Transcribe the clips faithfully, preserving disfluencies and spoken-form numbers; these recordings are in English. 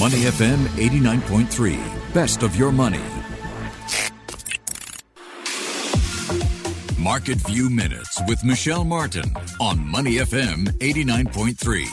Money F M eighty-nine point three. Best of your money. Market View Minutes with Michelle Martin on Money F M eighty-nine point three.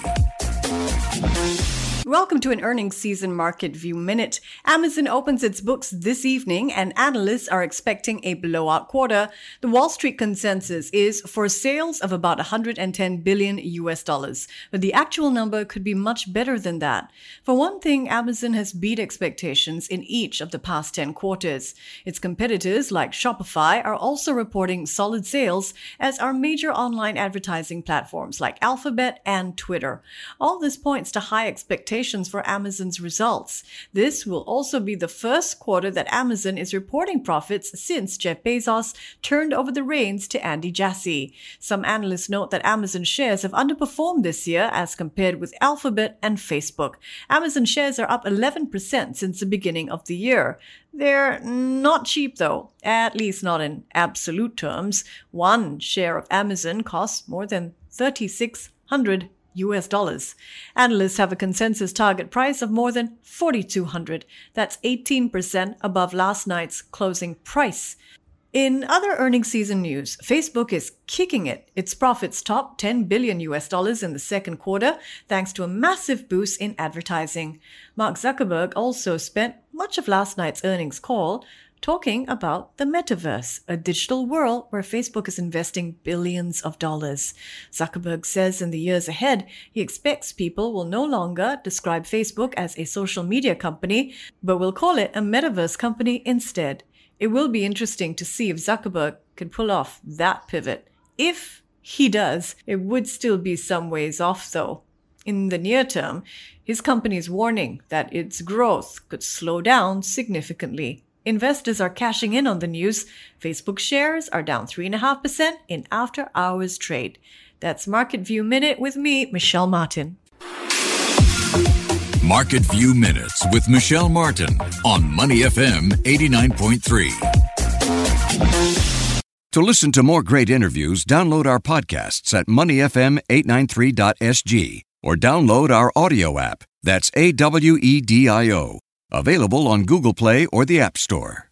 Welcome to an earnings season Market View Minute. Amazon opens its books this evening and analysts are expecting a blowout quarter. The Wall Street consensus is for sales of about one hundred ten billion U S dollars, but the actual number could be much better than that. For one thing, Amazon has beat expectations in each of the past ten quarters. Its competitors like Shopify are also reporting solid sales, as are major online advertising platforms like Alphabet and Twitter. All this points to high expectations for Amazon's results. This will also be the first quarter that Amazon is reporting profits since Jeff Bezos turned over the reins to Andy Jassy. Some analysts note that Amazon shares have underperformed this year as compared with Alphabet and Facebook. Amazon shares are up eleven percent since the beginning of the year. They're not cheap though, at least not in absolute terms. One share of Amazon costs more than thirty-six hundred U S dollars. Analysts have a consensus target price of more than forty-two hundred. That's eighteen percent above last night's closing price. In other earnings season news, Facebook is kicking it. Its profits topped ten billion U S dollars in the second quarter, thanks to a massive boost in advertising. Mark Zuckerberg also spent much of last night's earnings call talking about the metaverse, a digital world where Facebook is investing billions of dollars. Zuckerberg says in the years ahead, he expects people will no longer describe Facebook as a social media company, but will call it a metaverse company instead. It will be interesting to see if Zuckerberg can pull off that pivot. If he does, it would still be some ways off though. In the near term, his company is warning that its growth could slow down significantly. Investors are cashing in on the news. Facebook shares are down three point five percent in after-hours trade. That's Market View Minute with me, Michelle Martin. Market View Minutes with Michelle Martin on Money F M eighty-nine point three. To listen to more great interviews, download our podcasts at money f m eight nine three dot s g or download our audio app. That's A W E D I O. Available on Google Play or the App Store.